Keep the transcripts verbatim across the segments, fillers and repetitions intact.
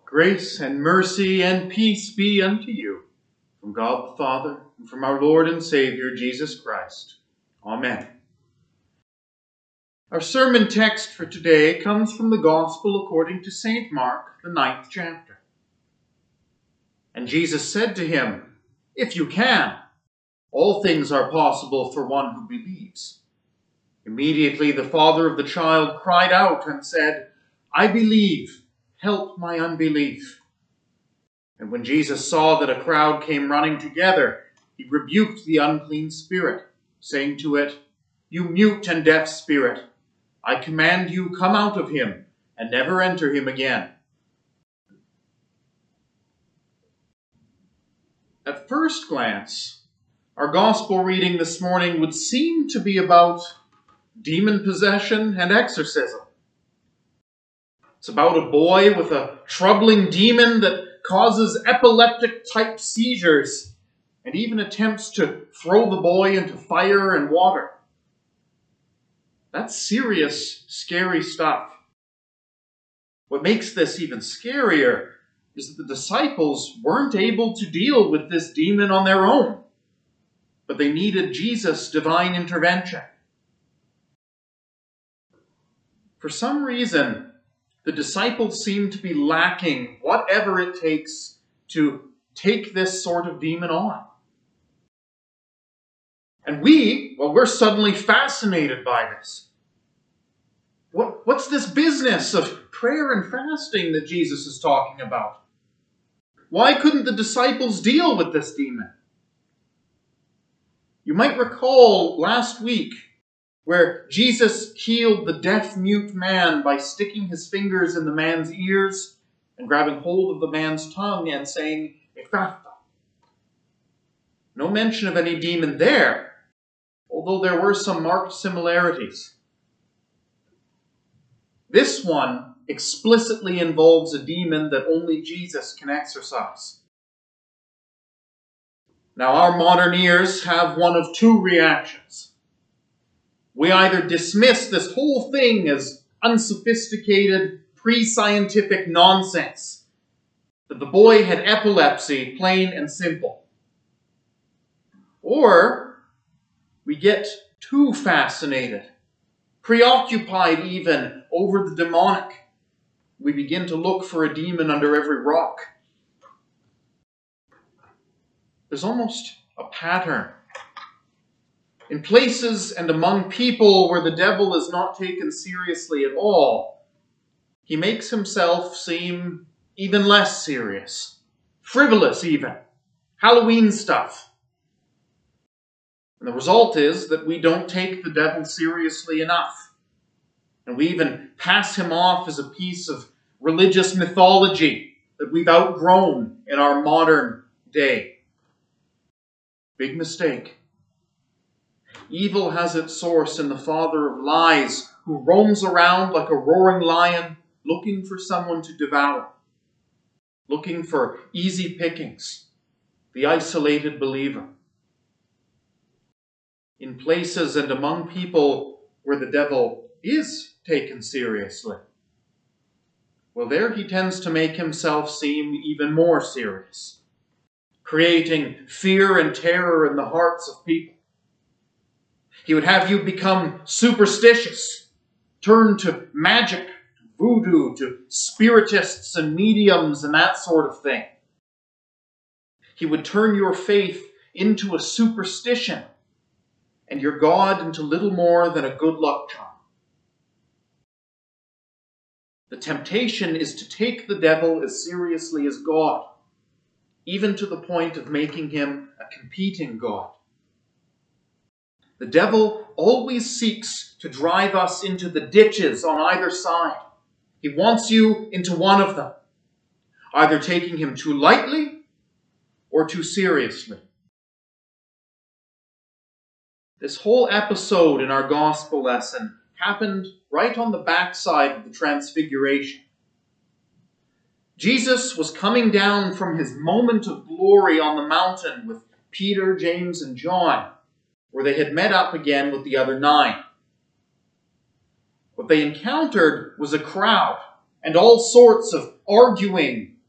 Grace and mercy and peace be unto you, from God the Father, and from our Lord and Savior, Jesus Christ. Amen. Our sermon text for today comes from the Gospel according to Saint Mark, the ninth chapter. And Jesus said to him, "If you can, all things are possible for one who believes." Immediately the father of the child cried out and said, "I believe, help my unbelief." And when Jesus saw that a crowd came running together, he rebuked the unclean spirit, saying to it, "You mute and deaf spirit, I command you, come out of him, and never enter him again." At first glance, our gospel reading this morning would seem to be about demon possession and exorcism. It's about a boy with a troubling demon that causes epileptic-type seizures and even attempts to throw the boy into fire and water. That's serious, scary stuff. What makes this even scarier is that the disciples weren't able to deal with this demon on their own, but they needed Jesus' divine intervention. For some reason, the disciples seem to be lacking whatever it takes to take this sort of demon on. And we, well, we're suddenly fascinated by this. What, what's this business of prayer and fasting that Jesus is talking about? Why couldn't the disciples deal with this demon? You might recall last week where Jesus healed the deaf-mute man by sticking his fingers in the man's ears and grabbing hold of the man's tongue and saying, "Ephphatha." No mention of any demon there, although there were some marked similarities. This one explicitly involves a demon that only Jesus can exorcise. Now, our modern ears have one of two reactions. We either dismiss this whole thing as unsophisticated, pre-scientific nonsense, that the boy had epilepsy, plain and simple. Or we get too fascinated, preoccupied even over the demonic. We begin to look for a demon under every rock. There's almost a pattern. In places and among people where the devil is not taken seriously at all, he makes himself seem even less serious, frivolous even, Halloween stuff. And the result is that we don't take the devil seriously enough. And we even pass him off as a piece of religious mythology that we've outgrown in our modern day. Big mistake. Evil has its source in the father of lies, who roams around like a roaring lion, looking for someone to devour, looking for easy pickings, the isolated believer. In places and among people where the devil is taken seriously, well, there he tends to make himself seem even more serious, creating fear and terror in the hearts of people. He would have you become superstitious, turn to magic, to voodoo, to spiritists and mediums and that sort of thing. He would turn your faith into a superstition and your God into little more than a good luck charm. The temptation is to take the devil as seriously as God, even to the point of making him a competing God. The devil always seeks to drive us into the ditches on either side. He wants you into one of them, either taking him too lightly or too seriously. This whole episode in our gospel lesson happened right on the backside of the Transfiguration. Jesus was coming down from his moment of glory on the mountain with Peter, James, and John, where they had met up again with the other nine. What they encountered was a crowd and all sorts of arguing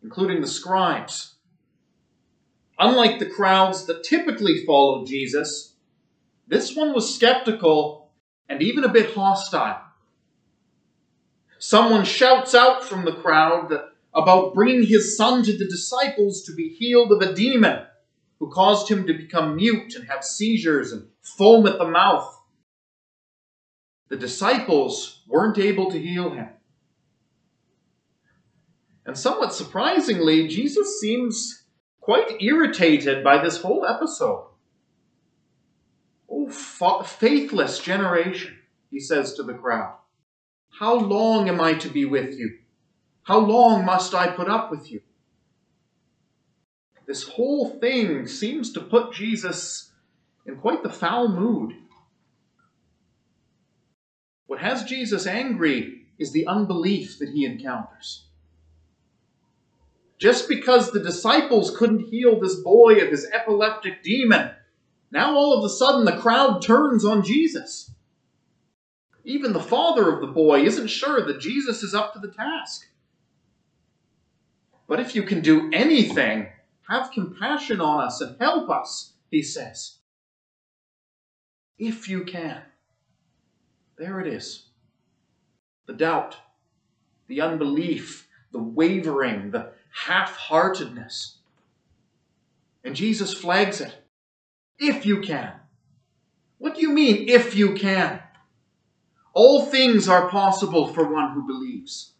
including the scribes. Unlike the crowds that typically followed Jesus, this one was skeptical and even a bit hostile. Someone shouts out from the crowd that, about bringing his son to the disciples to be healed of a demon who caused him to become mute and have seizures and foam at the mouth. The disciples weren't able to heal him. And somewhat surprisingly, Jesus seems quite irritated by this whole episode. "Oh, fa- faithless generation," he says to the crowd. "How long am I to be with you? How long must I put up with you?" This whole thing seems to put Jesus in quite the foul mood. What has Jesus angry is the unbelief that he encounters. Just because the disciples couldn't heal this boy of his epileptic demon, now all of a sudden the crowd turns on Jesus. Even the father of the boy isn't sure that Jesus is up to the task. "But if you can do anything, have compassion on us and help us," he says. If you can. There it is. The doubt, the unbelief, the wavering, the half-heartedness. And Jesus flags it. If you can. What do you mean, if you can? All things are possible for one who believes.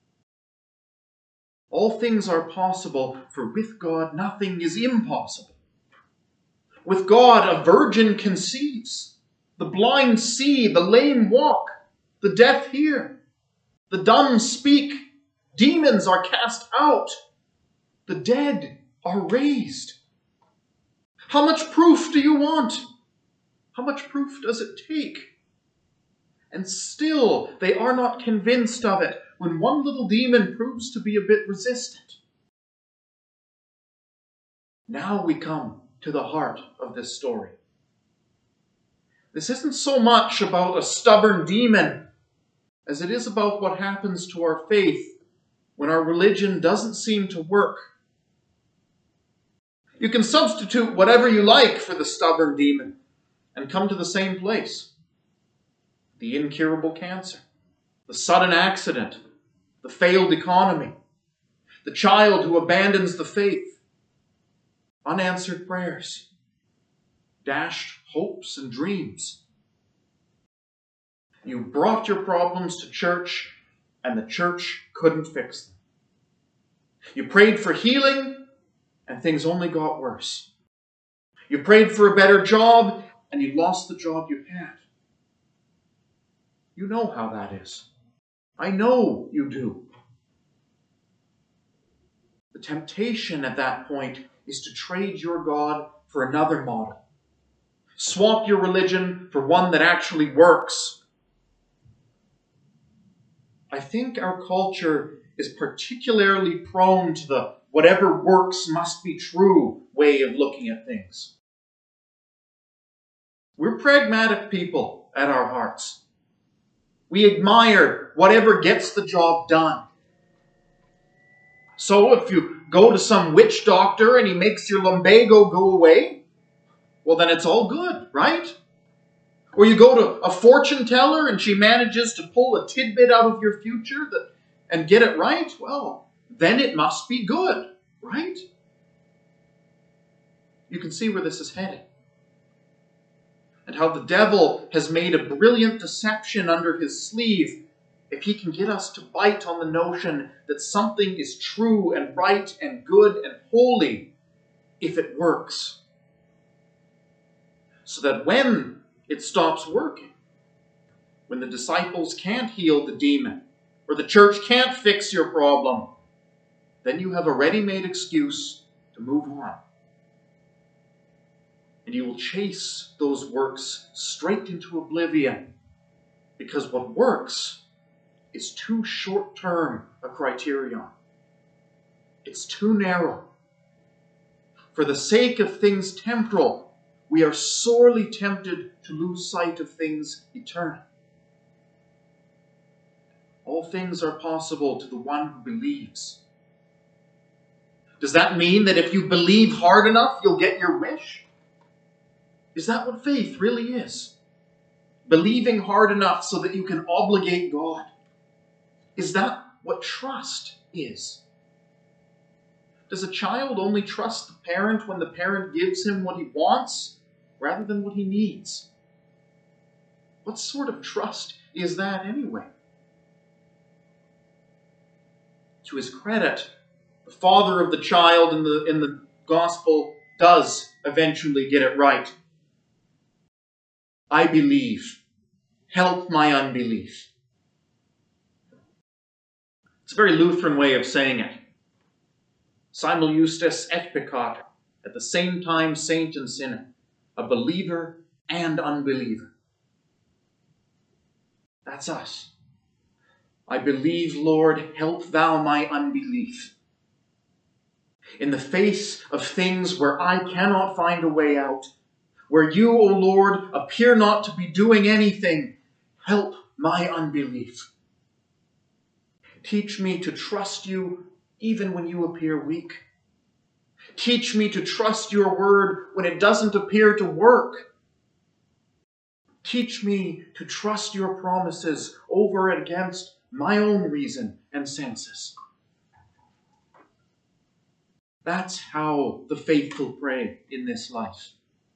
All things are possible, for with God nothing is impossible. With God a virgin conceives, the blind see, the lame walk, the deaf hear, the dumb speak, demons are cast out, the dead are raised. How much proof do you want? How much proof does it take? And still they are not convinced of it when one little demon proves to be a bit resistant. Now we come to the heart of this story. This isn't so much about a stubborn demon as it is about what happens to our faith when our religion doesn't seem to work. You can substitute whatever you like for the stubborn demon and come to the same place. The incurable cancer, the sudden accident, the failed economy, the child who abandons the faith, unanswered prayers, dashed hopes and dreams. You brought your problems to church, and the church couldn't fix them. You prayed for healing, and things only got worse. You prayed for a better job, and you lost the job you had. You know how that is. I know you do. The temptation at that point is to trade your God for another model. Swap your religion for one that actually works. I think our culture is particularly prone to the whatever works must be true way of looking at things. We're pragmatic people at our hearts. We admire whatever gets the job done. So if you go to some witch doctor and he makes your lumbago go away, well then it's all good, right? Or you go to a fortune teller and she manages to pull a tidbit out of your future that, and get it right, well, then it must be good, right? You can see where this is heading. And how the devil has made a brilliant deception under his sleeve if he can get us to bite on the notion that something is true and right and good and holy if it works. So that when it stops working, when the disciples can't heal the demon, or the church can't fix your problem, then you have a ready-made excuse to move on. And you will chase those works straight into oblivion, because what works is too short-term a criterion. It's too narrow. For the sake of things temporal, we are sorely tempted to lose sight of things eternal. All things are possible to the one who believes. Does that mean that if you believe hard enough, you'll get your wish? Is that what faith really is? Believing hard enough so that you can obligate God? Is that what trust is? Does a child only trust the parent when the parent gives him what he wants rather than what he needs? What sort of trust is that anyway? To his credit, the father of the child in the, in the gospel does eventually get it right. I believe. Help my unbelief. It's a very Lutheran way of saying it. Simul justus et peccator, at the same time saint and sinner, a believer and unbeliever. That's us. I believe, Lord, help thou my unbelief. In the face of things where I cannot find a way out, where you, O Lord, appear not to be doing anything, help my unbelief. Teach me to trust you even when you appear weak. Teach me to trust your word when it doesn't appear to work. Teach me to trust your promises over and against my own reason and senses. That's how the faithful pray in this life.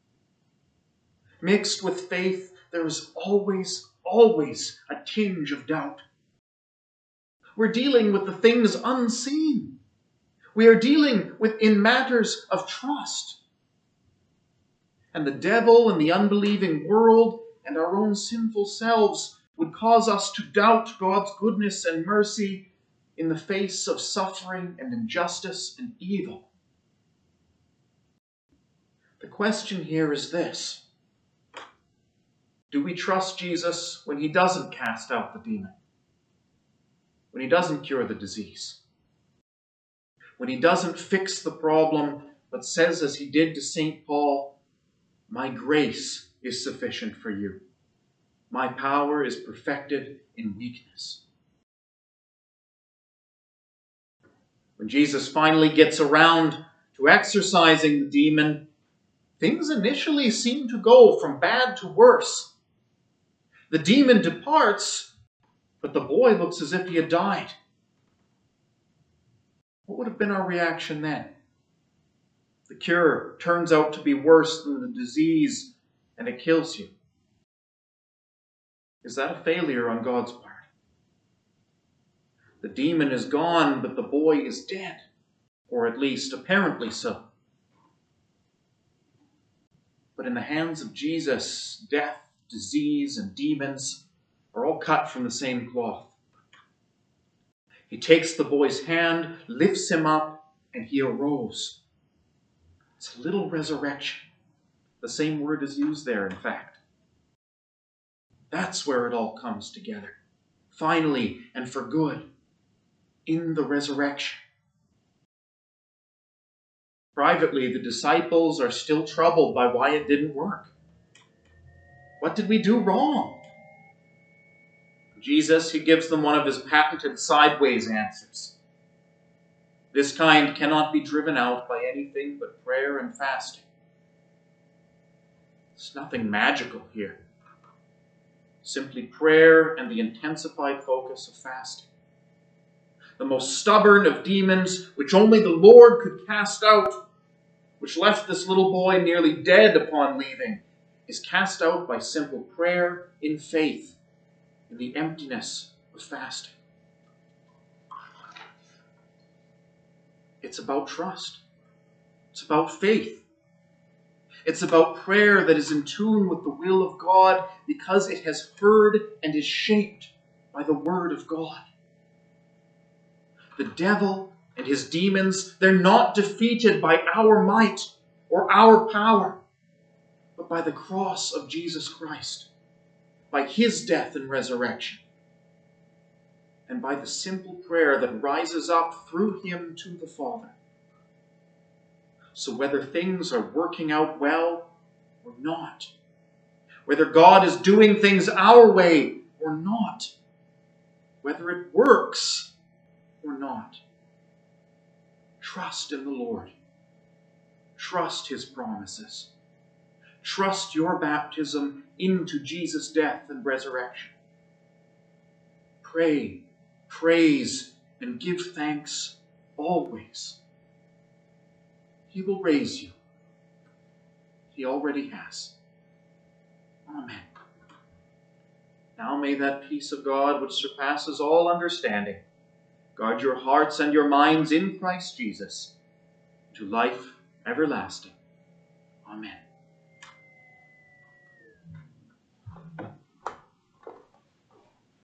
Mixed with faith, there is always, always a tinge of doubt. We're dealing with the things unseen. We are dealing with in matters of trust. And the devil and the unbelieving world and our own sinful selves would cause us to doubt God's goodness and mercy in the face of suffering and injustice and evil. The question here is this: do we trust Jesus when he doesn't cast out the demon? When he doesn't cure the disease? When he doesn't fix the problem, but says, as he did to Saint Paul, my grace is sufficient for you. My power is perfected in weakness. When Jesus finally gets around to exorcising the demon, things initially seem to go from bad to worse. The demon departs, but the boy looks as if he had died. What would have been our reaction then? The cure turns out to be worse than the disease, and it kills you. Is that a failure on God's part? The demon is gone, but the boy is dead, or at least apparently so. But in the hands of Jesus, death, disease, and demons are all cut from the same cloth. He takes the boy's hand, lifts him up, and he arose. It's a little resurrection. The same word is used there, in fact. That's where it all comes together, finally and for good, in the resurrection. Privately, the disciples are still troubled by why it didn't work. What did we do wrong? Jesus, he gives them one of his patented sideways answers. This kind cannot be driven out by anything but prayer and fasting. There's nothing magical here. Simply prayer and the intensified focus of fasting. The most stubborn of demons, which only the Lord could cast out, which left this little boy nearly dead upon leaving, is cast out by simple prayer in faith, in the emptiness of fasting. It's about trust. It's about faith. It's about prayer that is in tune with the will of God because it has heard and is shaped by the Word of God. The devil and his demons, they're not defeated by our might or our power, but by the cross of Jesus Christ, by his death and resurrection, and by the simple prayer that rises up through him to the Father. So whether things are working out well or not, whether God is doing things our way or not, whether it works or not, Trust in the Lord. Trust his promises. Trust your baptism into Jesus' death and resurrection. Pray, praise, and give thanks always. He will raise you. He already has. Amen. Now may that peace of God, which surpasses all understanding, guard your hearts and your minds in Christ Jesus to life everlasting. Amen.